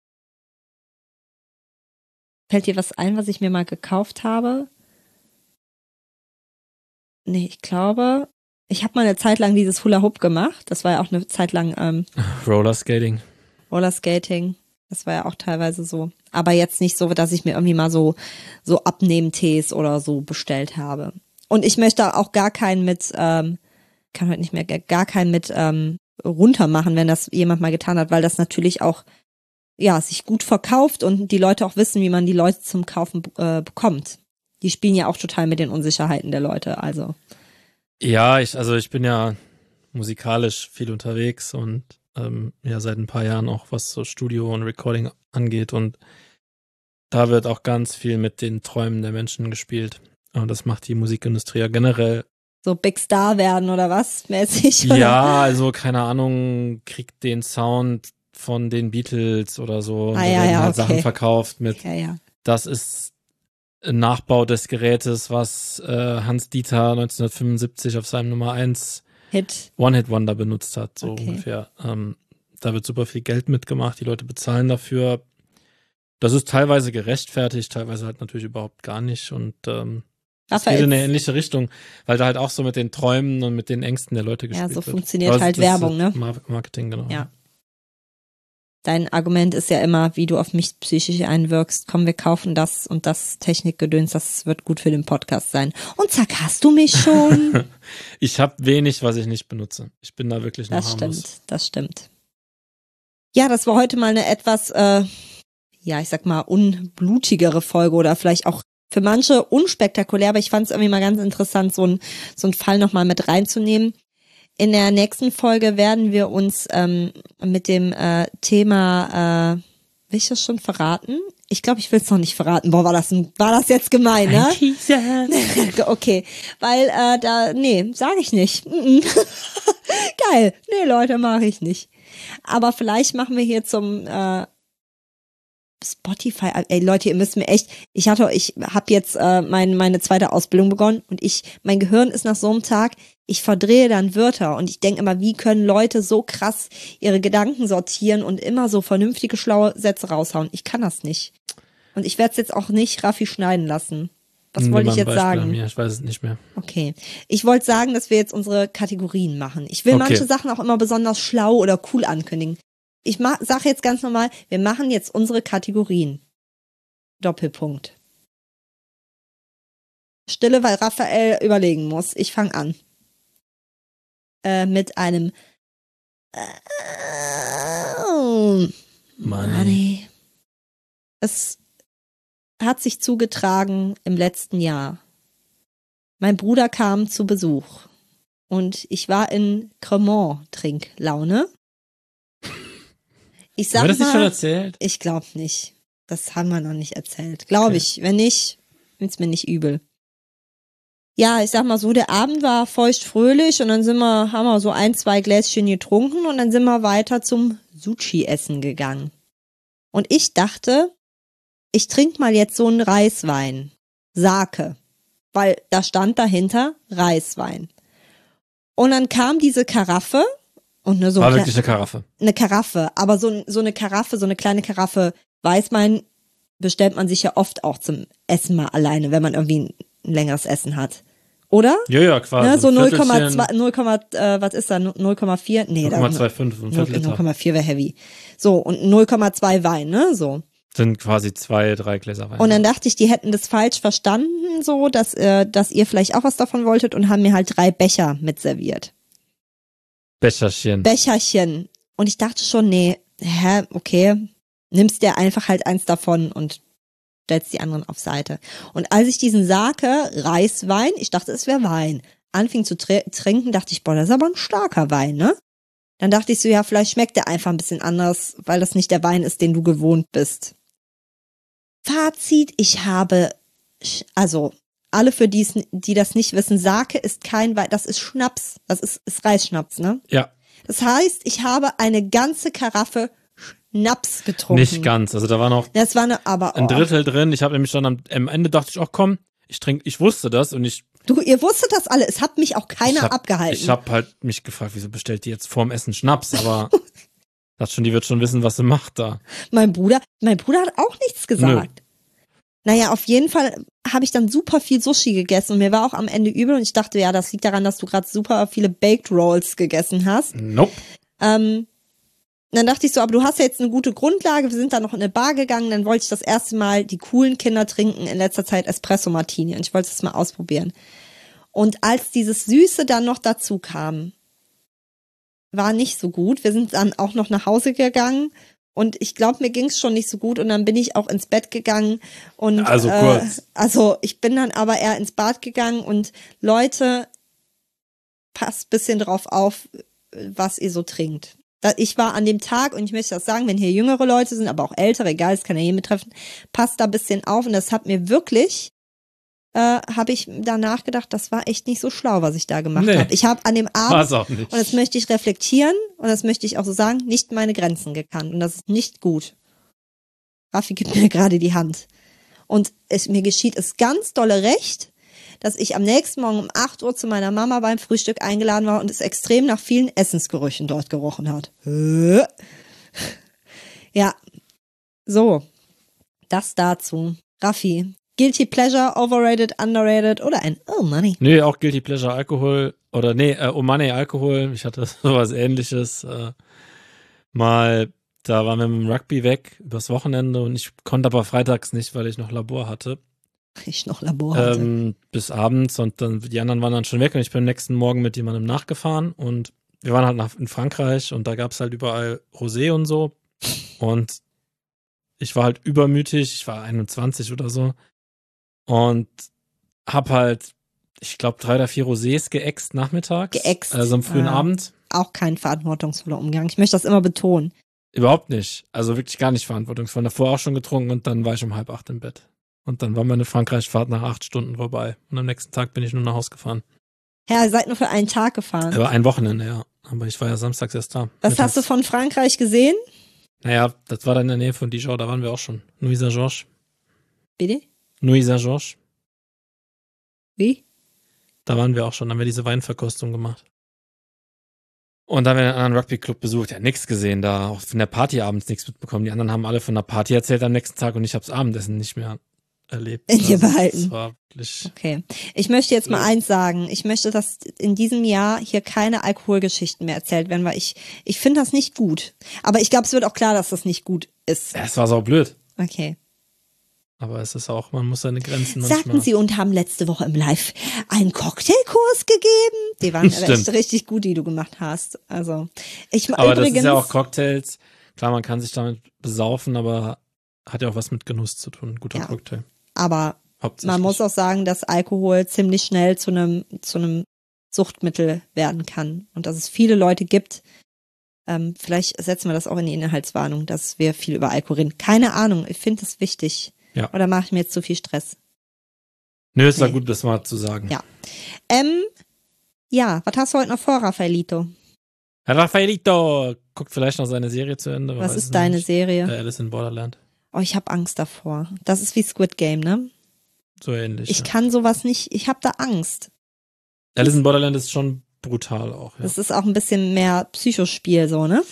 Fällt dir was ein, was ich mir mal gekauft habe? Nee, ich glaube, ich habe mal eine Zeit lang dieses Hula Hoop gemacht. Das war ja auch eine Zeit lang Rollerskating. Das war ja auch teilweise so. Aber jetzt nicht so, dass ich mir irgendwie mal so Abnehmtees oder so bestellt habe. Und ich möchte auch gar keinen mit runtermachen, wenn das jemand mal getan hat, weil das natürlich auch sich gut verkauft und die Leute auch wissen, wie man die Leute zum Kaufen bekommt. Die spielen ja auch total mit den Unsicherheiten der Leute, also. Ja, ich bin ja musikalisch viel unterwegs und seit ein paar Jahren auch, was so Studio und Recording angeht und da wird auch ganz viel mit den Träumen der Menschen gespielt. Und das macht die Musikindustrie ja generell. So Big Star werden oder was mäßig? Oder? Ja, also keine Ahnung, kriegt den Sound von den Beatles oder so. Da werden halt Sachen verkauft mit. Ja. Das ist Nachbau des Gerätes, was Hans Dieter 1975 auf seinem Nummer 1 One-Hit-Wonder benutzt hat, so ungefähr. Da wird super viel Geld mitgemacht, die Leute bezahlen dafür. Das ist teilweise gerechtfertigt, teilweise halt natürlich überhaupt gar nicht. Und das geht in eine ähnliche Richtung, weil da halt auch so mit den Träumen und mit den Ängsten der Leute gespielt wird. Ja, so funktioniert halt Werbung, ne? Marketing, genau. Ja. Dein Argument ist ja immer, wie du auf mich psychisch einwirkst. Komm, wir kaufen das und das Technikgedöns, das wird gut für den Podcast sein. Und zack, hast du mich schon. Ich habe wenig, was ich nicht benutze. Ich bin da wirklich noch harmlos. Das stimmt. Ja, das war heute mal eine etwas, ich sag mal, unblutigere Folge oder vielleicht auch für manche unspektakulär, aber ich fand es irgendwie mal ganz interessant, so einen Fall nochmal mit reinzunehmen. In der nächsten Folge werden wir uns mit dem Thema, will ich das schon verraten? Ich glaube, ich will es noch nicht verraten. Boah, war das jetzt gemein, ne? Okay, weil sage ich nicht. Geil. Nee, Leute, mache ich nicht. Aber vielleicht machen wir hier zum Spotify, ey Leute, ihr müsst mir echt, ich habe jetzt meine zweite Ausbildung begonnen und mein Gehirn ist nach so einem Tag, ich verdrehe dann Wörter und ich denke immer, wie können Leute so krass ihre Gedanken sortieren und immer so vernünftige, schlaue Sätze raushauen. Ich kann das nicht. Und ich werde es jetzt auch nicht Raffi schneiden lassen. Was wollte ich jetzt sagen? Ich weiß es nicht mehr. Okay. Ich wollte sagen, dass wir jetzt unsere Kategorien machen. Ich will manche Sachen auch immer besonders schlau oder cool ankündigen. Ich sage jetzt ganz normal, wir machen jetzt unsere Kategorien. Doppelpunkt. Stille, weil Raphael überlegen muss. Ich fange an. Mit einem Money. Es hat sich zugetragen im letzten Jahr. Mein Bruder kam zu Besuch und ich war in Cremant-Trinklaune. Ich sag haben wir das mal, nicht schon erzählt? Ich glaube nicht. Das haben wir noch nicht erzählt. Glaube ich. Wenn nicht, ist mir nicht übel. Ja, ich sag mal so, der Abend war feucht-fröhlich und dann haben wir so 1-2 Gläschen getrunken und dann sind wir weiter zum Sushi-Essen gegangen. Und ich dachte, ich trinke mal jetzt so einen Reiswein. Sake. Weil da stand dahinter Reiswein. Und dann kam diese Karaffe. Und war wirklich eine Karaffe. Eine Karaffe, aber so eine Karaffe, so eine kleine Karaffe Weißwein bestellt man sich ja oft auch zum Essen mal alleine, wenn man irgendwie ein längeres Essen hat. Oder? Ja, quasi. Ne, so 0,2, was ist da? 0,4? Nee, 0,25, 0,4 wäre heavy. So, und 0,2 Wein, ne, so. Sind quasi 2-3 Gläser Wein. Und dann dachte ich, die hätten das falsch verstanden, so, dass ihr vielleicht auch was davon wolltet und haben mir halt 3 Becher mit serviert. Becherchen. Und ich dachte schon, nee, okay, nimmst dir einfach halt eins davon und stellst die anderen auf Seite. Und als ich diesen Sake, Reiswein, ich dachte, es wäre Wein, anfing zu trinken, dachte ich, boah, das ist aber ein starker Wein, ne? Dann dachte ich so, ja, vielleicht schmeckt der einfach ein bisschen anders, weil das nicht der Wein ist, den du gewohnt bist. Fazit, ich habe, also alle für die das nicht wissen, Sake ist kein Wein, das ist Schnaps, das ist Reisschnaps, ne? Ja. Das heißt, ich habe eine ganze Karaffe Schnaps getrunken. Nicht ganz, also da war noch ein Drittel drin. Ich habe nämlich dann am Ende dachte ich, ach komm, ich wusste das und ihr wusstet das alle, es hat mich auch keiner abgehalten. Ich habe halt mich gefragt, wieso bestellt die jetzt vorm Essen Schnaps, aber dachte schon, die wird schon wissen, was sie macht da. Mein Bruder hat auch nichts gesagt. Nö. Naja, auf jeden Fall habe ich dann super viel Sushi gegessen und mir war auch am Ende übel und ich dachte, ja, das liegt daran, dass du gerade super viele Baked Rolls gegessen hast. Nope. Dann dachte ich so, aber du hast ja jetzt eine gute Grundlage, wir sind dann noch in eine Bar gegangen, dann wollte ich das erste Mal, die coolen Kinder trinken in letzter Zeit Espresso Martini und ich wollte das mal ausprobieren. Und als dieses Süße dann noch dazu kam, war nicht so gut. Wir sind dann auch noch nach Hause gegangen und ich glaube, mir ging es schon nicht so gut und dann bin ich auch ins Bett gegangen und ich bin dann aber eher ins Bad gegangen und Leute, passt ein bisschen drauf auf, was ihr so trinkt. Ich war an dem Tag, und ich möchte das sagen, wenn hier jüngere Leute sind, aber auch ältere, egal, es kann ja jeden betreffen, passt da ein bisschen auf. Und das hat mir wirklich, habe ich danach gedacht, das war echt nicht so schlau, was ich da gemacht habe. Ich habe an dem Abend, und das möchte ich reflektieren, und das möchte ich auch so sagen, nicht meine Grenzen gekannt. Und das ist nicht gut. Raffi gibt mir gerade die Hand. Und mir geschieht es ganz dolle recht, dass ich am nächsten Morgen um 8 Uhr zu meiner Mama beim Frühstück eingeladen war und es extrem nach vielen Essensgerüchen dort gerochen hat. Ja, so, das dazu. Raffi, Guilty Pleasure, Overrated, Underrated oder ein Oh Money? Nee, auch Guilty Pleasure Alkohol oder Oh Money Alkohol. Ich hatte sowas Ähnliches. Mal, da waren wir mit dem Rugby weg übers Wochenende und ich konnte aber freitags nicht, weil ich noch Labor hatte. Bis abends und dann die anderen waren dann schon weg und ich bin am nächsten Morgen mit jemandem nachgefahren und wir waren halt in Frankreich und da gab es halt überall Rosé und so und ich war halt übermütig, ich war 21 oder so und hab halt, ich glaube 3 oder 4 Rosés geäxt nachmittags. Also am frühen Abend. Auch kein verantwortungsvoller Umgang. Ich möchte das immer betonen. Überhaupt nicht. Also wirklich gar nicht verantwortungsvoll. Davor auch schon getrunken und dann war ich um 7:30 im Bett. Und dann war meine Frankreich-Fahrt nach 8 Stunden vorbei. Und am nächsten Tag bin ich nur nach Hause gefahren. Ja, ihr seid nur für einen Tag gefahren. Aber ein Wochenende, ja. Aber ich war ja samstags erst da. Was mittags. Hast du von Frankreich gesehen? Naja, das war dann in der Nähe von Dijon, da waren wir auch schon. Nuits-Saint-Georges. Bitte? Nuits-Saint-Georges. Wie? Da waren wir auch schon, da haben wir diese Weinverkostung gemacht. Und da haben wir einen anderen Rugby-Club besucht. Ja, nichts gesehen, da auch von der Party abends nichts mitbekommen. Die anderen haben alle von der Party erzählt am nächsten Tag und ich habe das Abendessen nicht mehr erlebt. Hier behalten. Das war wirklich okay. Ich möchte jetzt mal eins sagen. Ich möchte, dass in diesem Jahr hier keine Alkoholgeschichten mehr erzählt werden, weil ich finde das nicht gut. Aber ich glaube, es wird auch klar, dass das nicht gut ist. Ja, es war so blöd. Okay. Aber es ist auch, man muss seine Grenzen manchmal. Sagten Sie und haben letzte Woche im Live einen Cocktailkurs gegeben. Die waren echt richtig gut, die du gemacht hast. Also, aber übrigens, das ist ja auch Cocktails. Klar, man kann sich damit besaufen, aber hat ja auch was mit Genuss zu tun. Guter Cocktail. Aber man muss auch sagen, dass Alkohol ziemlich schnell zu einem Suchtmittel werden kann. Und dass es viele Leute gibt, vielleicht setzen wir das auch in die Inhaltswarnung, dass wir viel über Alkohol reden. Keine Ahnung, ich finde das wichtig. Ja. Oder mache ich mir jetzt zu viel Stress? Nö, es war gut, das mal zu sagen. Ja. Ja, was hast du heute noch vor, Raffaelito? Raffaelito guckt vielleicht noch seine Serie zu Ende. Was ist deine Serie? Alice in Borderland. Oh, ich habe Angst davor. Das ist wie Squid Game, ne? So ähnlich. Ich kann sowas nicht, ich habe da Angst. Alice in Borderland ist schon brutal auch, ja. Das ist auch ein bisschen mehr Psychospiel, so, ne?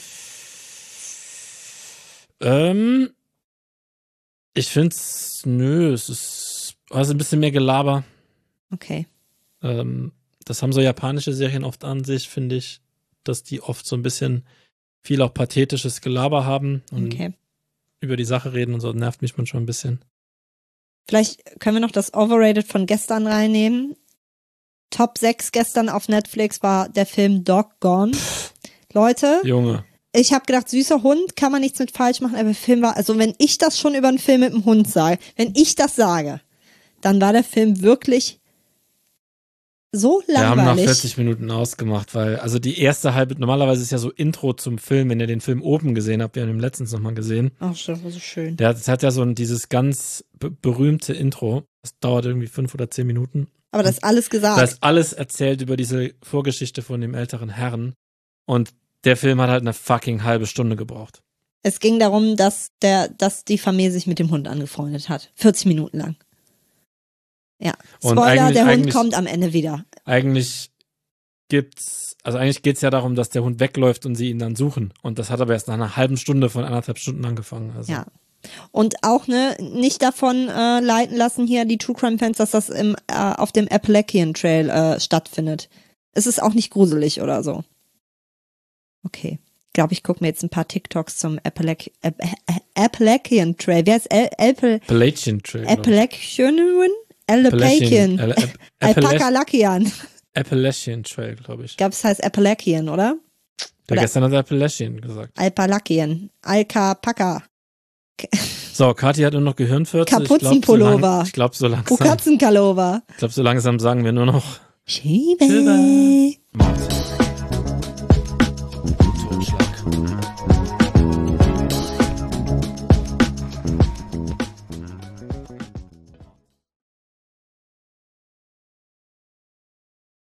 Ich find's, es ist also ein bisschen mehr Gelaber. Okay. Das haben so japanische Serien oft an sich, finde ich, dass die oft so ein bisschen viel auch pathetisches Gelaber haben und über die Sache reden und so, nervt mich manchmal ein bisschen. Vielleicht können wir noch das Overrated von gestern reinnehmen. Top 6 gestern auf Netflix war der Film Doggone. Leute. Junge. Ich habe gedacht, süßer Hund, kann man nichts mit falsch machen, aber der Film war, also wenn ich das schon über einen Film mit einem Hund sage, wenn ich das sage, dann war der Film wirklich so langweilig. Wir haben nach 40 Minuten ausgemacht, weil, also die erste halbe, normalerweise ist ja so Intro zum Film, wenn ihr den Film oben gesehen habt, wir haben ihn letztens nochmal gesehen. Ach, das war so schön. Das hat ja so dieses ganz berühmte Intro, das dauert irgendwie 5 oder 10 Minuten. Aber das ist alles gesagt. Da ist alles erzählt über diese Vorgeschichte von dem älteren Herrn und der Film hat halt eine fucking halbe Stunde gebraucht. Es ging darum, dass die Familie sich mit dem Hund angefreundet hat. 40 Minuten lang. Ja. Spoiler, der Hund kommt am Ende wieder. Eigentlich geht's ja darum, dass der Hund wegläuft und sie ihn dann suchen. Und das hat aber erst nach einer halben Stunde von 1,5 Stunden angefangen. Also. Ja. Und auch, nicht davon leiten lassen hier die True Crime Fans, dass das auf dem Appalachian Trail stattfindet. Es ist auch nicht gruselig oder so. Okay. Ich glaube, ich gucke mir jetzt ein paar TikToks zum Appalachian Trail. Wer ist Appalachian Trail. Appalachian Trail, glaube ich. Ich glaube, es heißt Appalachian, oder? Der gestern hat Appalachian gesagt. Appalachian. Alpaka. So, Kathi hat nur noch Gehirnfürze. Kapuzenpullover. Ich glaube, so langsam. Bukatzenkalova. Ich glaube, so langsam sagen wir nur noch Schiebe.